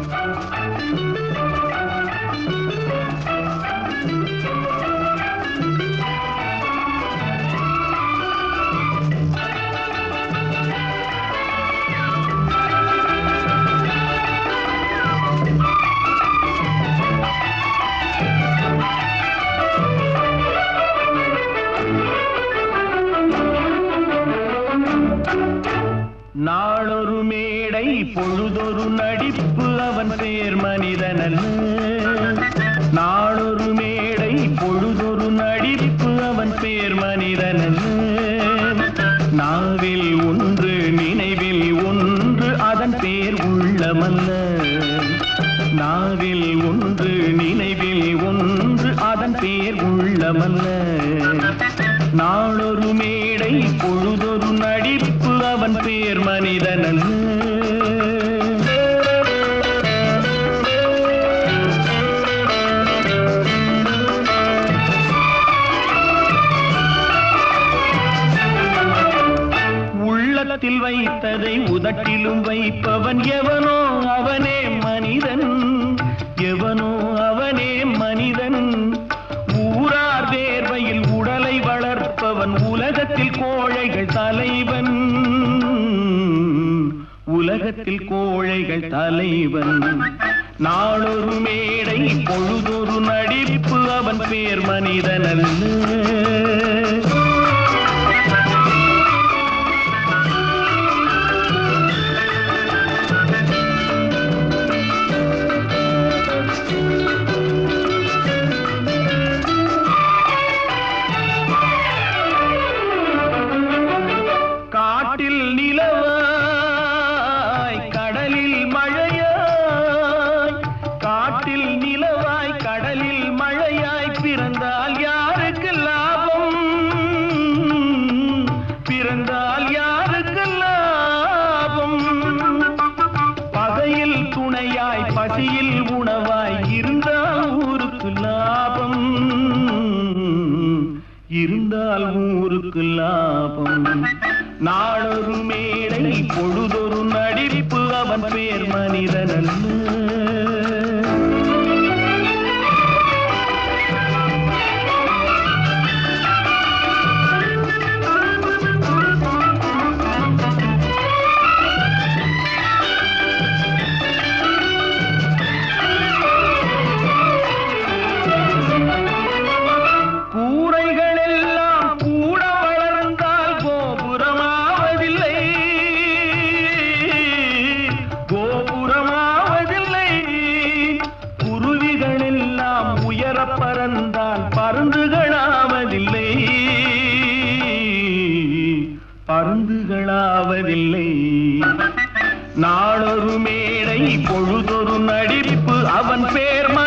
நாளொரு மேடை பொழுதொரு நடிப்பு அவன் பேர் மனிதனல்ல. நாளொரு மேடை பொழுதொரு நடிப்பு அவன் பேர் மனிதனல்ல. நாவில் ஒன்று நினைவில் ஒன்று அதன் பேர் உள்ளமல்ல. நாவில் ஒன்று நினைவில் ஒன்று அதன் பேர் உள்ளமல்ல. நாளொரு மேடை பொழுதொரு நடிப்பு அவன் பேர் மனிதனல்ல. உள்ளத்தில் வைத்ததை உதட்டிலும் வைப்பவன் எவனோ அவனே மனிதன். எவனோ அவனே மனிதன். ஊரார் வேர்வையில் உடலை வளர்ப்பவன் உலகத்தில் கோழைகள் தலைவன். உலகத்தில் கோழைகள் தலைவன். நாளொரு மேடை பொழுதொரு நடிப்பு அவன் பேர் மனிதனல்ல. காட்டில் நிலவாய் கடலில் மழையாய். காட்டில் நிலவாய் கடலில் மழையாய் பிறந்தால் யாருக்கு லாபம்? பிறந்தால் யாருக்கு லாபம்? பகையில் துணையாய் பசியில் உணவாய் இருந்தால் ஊருக்கு லாபம். இருந்தால் ஊருக்கு லாபம். நாளொரு மேடை பொழுதொரு நடிப்பு அவன் பேர் மனிதனல்ல. பறந்தால் பருந்துகளாவதில்லை. பருந்துகளாவதில்லை. நாளொரு மேடை பொழுதொரு நடிப்பு அவன் பேர்